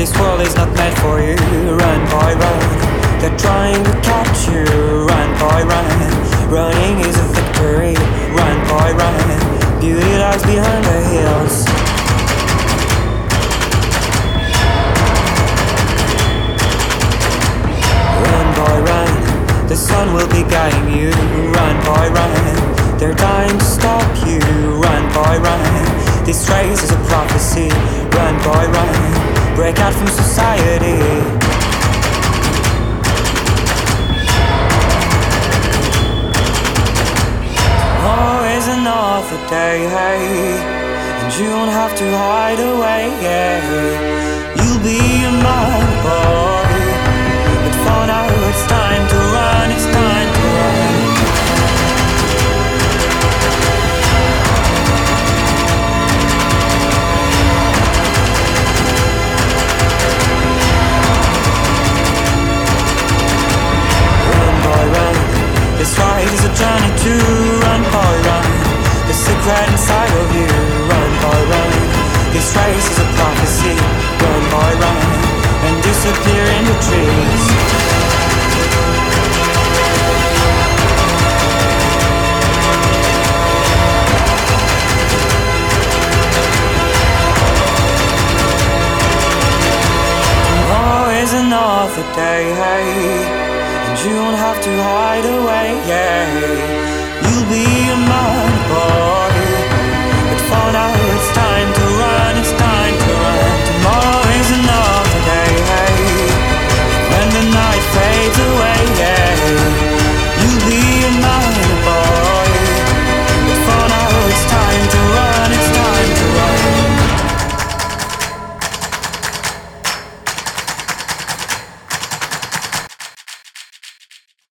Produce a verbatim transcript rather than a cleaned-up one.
This world is not meant for you. Run, boy, run. They're trying to catch you. Run, boy, run. Running is a victory. Run, boy, run. Beauty lies behind the hills. Run, boy, run. The sun will be guiding you. Run, boy, run. They're dying to stop you. Run, boy, run. This race is a prophecy. Run, boy, run. Break out from society. Always another day, hey, and you don't have to hide away, yeah. You'll be a man, boy, but for now it's time to run, it's time to run. This ride is a journey to run, boy, run. The secret inside of you, run, boy, run. This race is a prophecy, run, boy, run. And disappear in the trees.